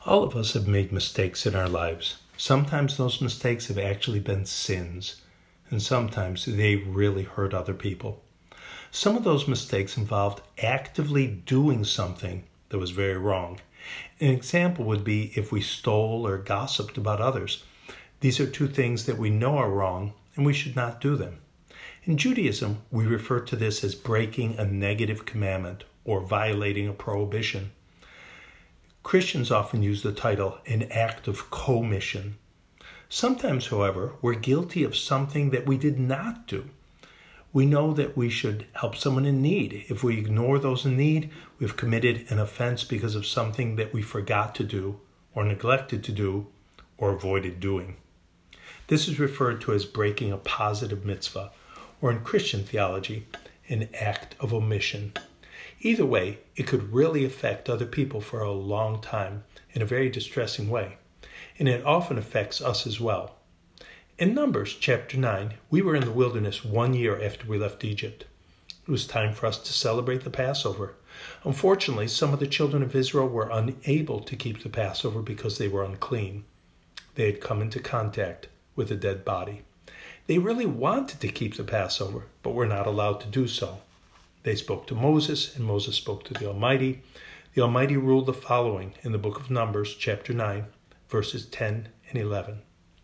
All of us have made mistakes in our lives. Sometimes those mistakes have actually been sins, and sometimes they really hurt other people. Some of those mistakes involved actively doing something that was very wrong. An example would be if we stole or gossiped about others. These are two things that we know are wrong, and we should not do them. In Judaism, we refer to this as breaking a negative commandment or violating a prohibition. Christians often use the title an act of commission. Sometimes, however, we're guilty of something that we did not do. We know that we should help someone in need. If we ignore those in need, we've committed an offense because of something that we forgot to do or neglected to do or avoided doing. This is referred to as breaking a positive mitzvah, or in Christian theology, an act of omission. Either way, it could really affect other people for a long time in a very distressing way, and it often affects us as well. In Numbers chapter 9, we were in the wilderness 1 year after we left Egypt. It was time for us to celebrate the Passover. Unfortunately, some of the children of Israel were unable to keep the Passover because they were unclean. They had come into contact with a dead body. They really wanted to keep the Passover, but were not allowed to do so. They spoke to Moses, and Moses spoke to the Almighty. The Almighty ruled the following in the book of Numbers, chapter 9, verses 10 and 11.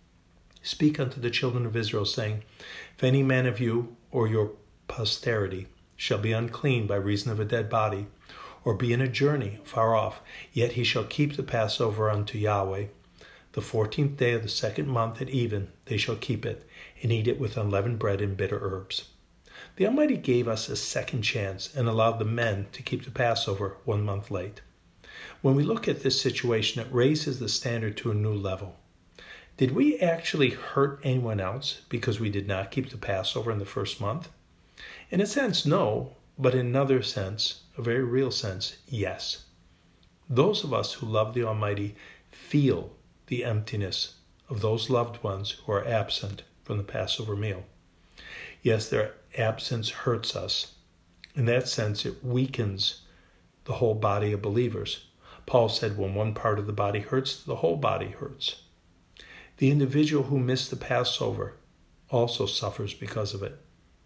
Speak unto the children of Israel, saying, If any man of you or your posterity shall be unclean by reason of a dead body, or be in a journey far off, yet he shall keep the Passover unto Yahweh. The 14th day of the second month at even they shall keep it, and eat it with unleavened bread and bitter herbs. The Almighty gave us a second chance and allowed the men to keep the Passover 1 month late. When we look at this situation, it raises the standard to a new level. Did we actually hurt anyone else because we did not keep the Passover in the first month? In a sense, no, but in another sense, a very real sense, yes. Those of us who love the Almighty feel the emptiness of those loved ones who are absent from the Passover meal. Yes, their absence hurts us. In that sense, it weakens the whole body of believers. Paul said when one part of the body hurts, the whole body hurts. The individual who missed the Passover also suffers because of it.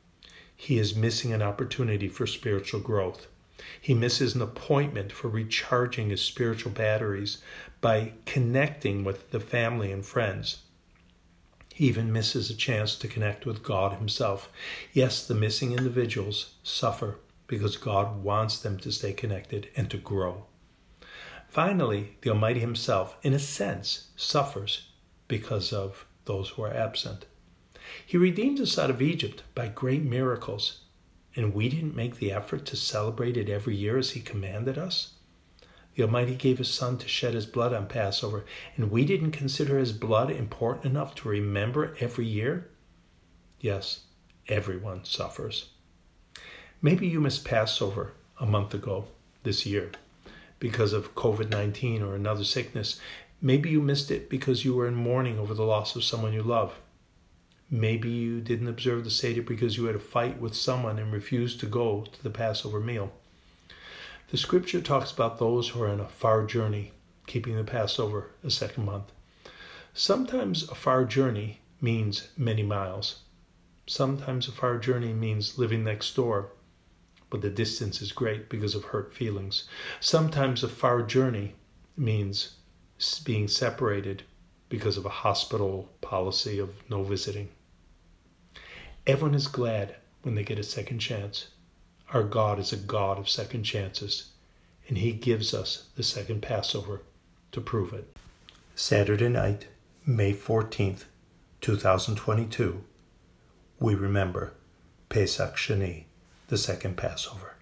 He is missing an opportunity for spiritual growth. He misses an appointment for recharging his spiritual batteries by connecting with the family and friends. He even misses a chance to connect with God himself. Yes, the missing individuals suffer because God wants them to stay connected and to grow. Finally, the Almighty himself, in a sense, suffers because of those who are absent. He redeemed us out of Egypt by great miracles, and we didn't make the effort to celebrate it every year as he commanded us. The Almighty gave his Son to shed his blood on Passover, and we didn't consider his blood important enough to remember it every year? Yes, everyone suffers. Maybe you missed Passover a month ago this year because of COVID-19 or another sickness. Maybe you missed it because you were in mourning over the loss of someone you love. Maybe you didn't observe the Seder because you had a fight with someone and refused to go to the Passover meal. The scripture talks about those who are on a far journey, keeping the Passover a second month. Sometimes a far journey means many miles. Sometimes a far journey means living next door, but the distance is great because of hurt feelings. Sometimes a far journey means being separated because of a hospital policy of no visiting. Everyone is glad when they get a second chance. Our God is a God of second chances, and he gives us the second Passover to prove it. Saturday night, May 14th, 2022, we remember Pesach Sheni, the second Passover.